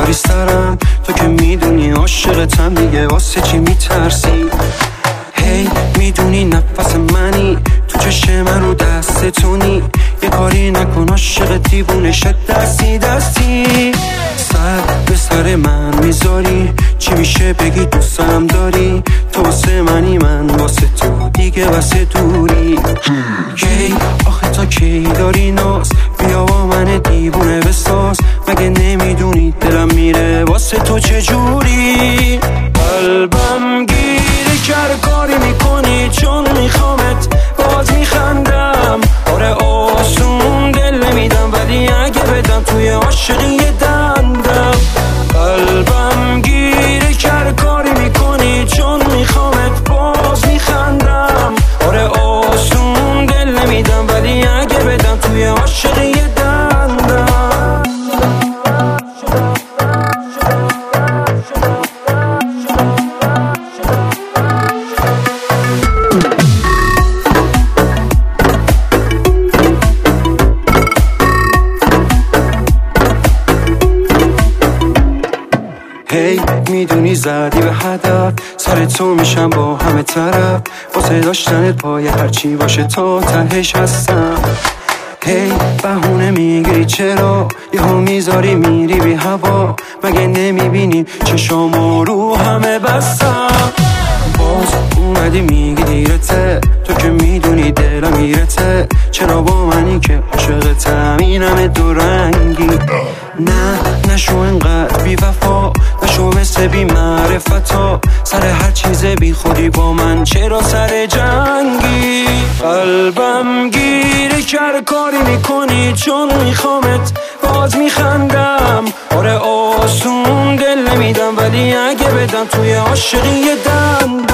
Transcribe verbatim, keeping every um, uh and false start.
میذاری سرم، تو که میدونی عاشقتم دیگه واسه چی میترسی؟ هی hey, میدونی نفس منی، تو چشم من رو دستتونی، یه کاری نکن عاشق دیوونه شد دستی دستی. سر به سر من میذاری، چی میشه بگی دوستم داری، تو واسه منی من واسه تو دیگه واسه دوری. کی آخه تا کی داری ناز، بیا با من دیوونه بساز، مگه نمیدونی دلم میره واسه تو چجوری؟ قلبم گیره کرد کاری میکنی چون میخوامت، باز میخندم آره آسون دل نمیدم، ولی اگه بدم توی عاشقی دندم. قلبم گیره کرد کاری میکنی چون میخوامت، باز میخندم آره آسون دل نمیدم، ولی اگه بدم توی عاشقی دندم. هی hey, میدونی زدی به هدف، سر تو میشم با همه طرف، واسه داشتنت پای هرچی باشه تا تهش هستم. هی hey, بهونه میگیری چرا، یهو میذاری میری بی هوا، مگه نمیبینی چشامو رو همه بستم. باز اومدی میگی دیرته، تو که میدونی دلم میرته، چرا با منی که عاشقتم این همه دو رنگی؟ نه نشو انقدر بی وفا، نشو مثل بی معرفتا، سر هر چیز بی خودی با من چرا سر جنگی؟ قلبم گیره کرد کاری میکنی چون میخوامت، باز میخندم آره آسون دل نمیدم، ولی اگه بدم توی عاشقی دندم.